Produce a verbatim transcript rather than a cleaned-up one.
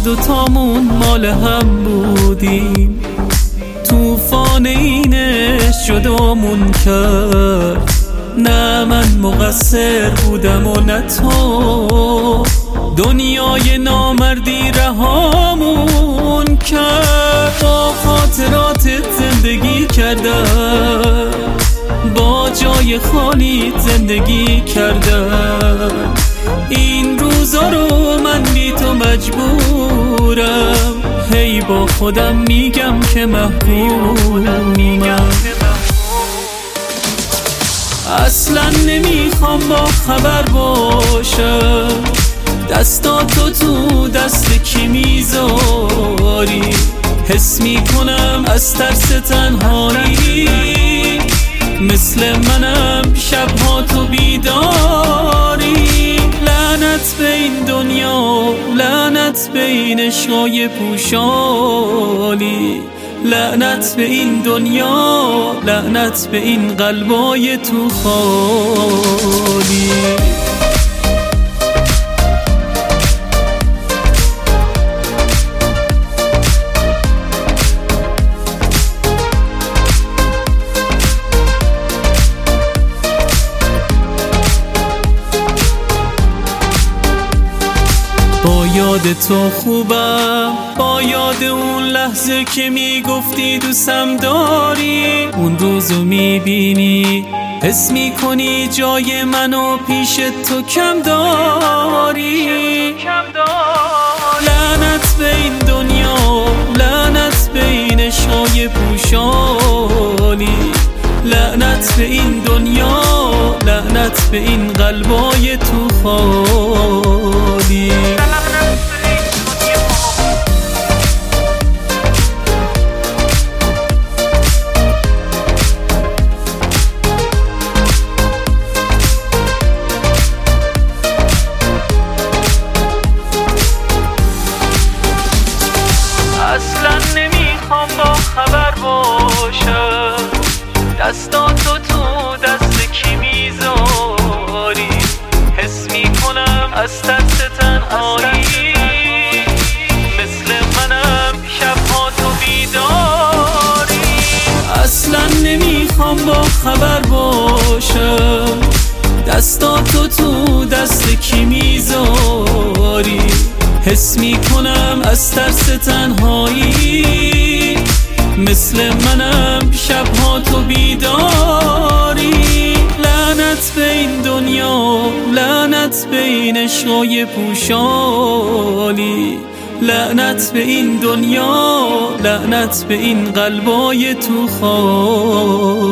دوتامون مال هم بودیم، توفان اینش جدامون کرد. نه من مقصر بودم و نه تو، دنیای نامردی رهامون کرد. با خاطراتت زندگی کردم، با جای خالیت زندگی کردم. این روزا رو من بی تو مجبورم، هی با خودم میگم که محرومم. اصلا نمیخوام با خبر باشم، دستاتو تو دست کی میذاری؟ حس میکنم از ترس تنهایی، مثل منم شبها تو بیداری. لعنت به این دنیا، لعنت به این عشقای پوشالی، لعنت به این دنیا، لعنت به این قلبای تو خالی. با یاد تو خوبم، با یاد اون لحظه که میگفتی دوستم داری. اون روزو میبینی، حس میکنی جای منو پیش تو کم داری. لعنت به این دنیا، لعنت به این عشقای پوشالی، لعنت به این دنیا، لعنت به این قلبای تو خالی. اصلا نمیخوام با خبر باشم، دستاتو تو دست کی میذاری؟ حس میکنم از ترس تنهایی، مثل منم شبها تو بیداری. اصلا نمیخوام با خبر باشم، دستاتو تو دست کی میذاری؟ حس میکنم از ترس تنهایی، مثل منم شبها تو بیداری. لعنت به این دنیا، لعنت به این عشقای پوشالی، لعنت به این دنیا، لعنت به این قلبای تو خالی.